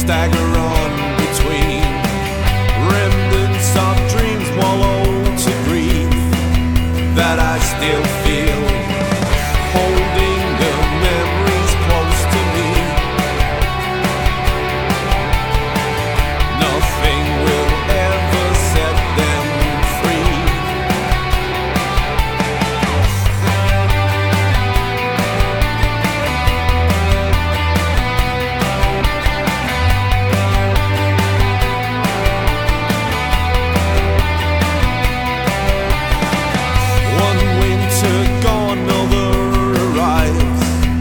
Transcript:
stagger on between remnants of dreams, wallow to grief that I still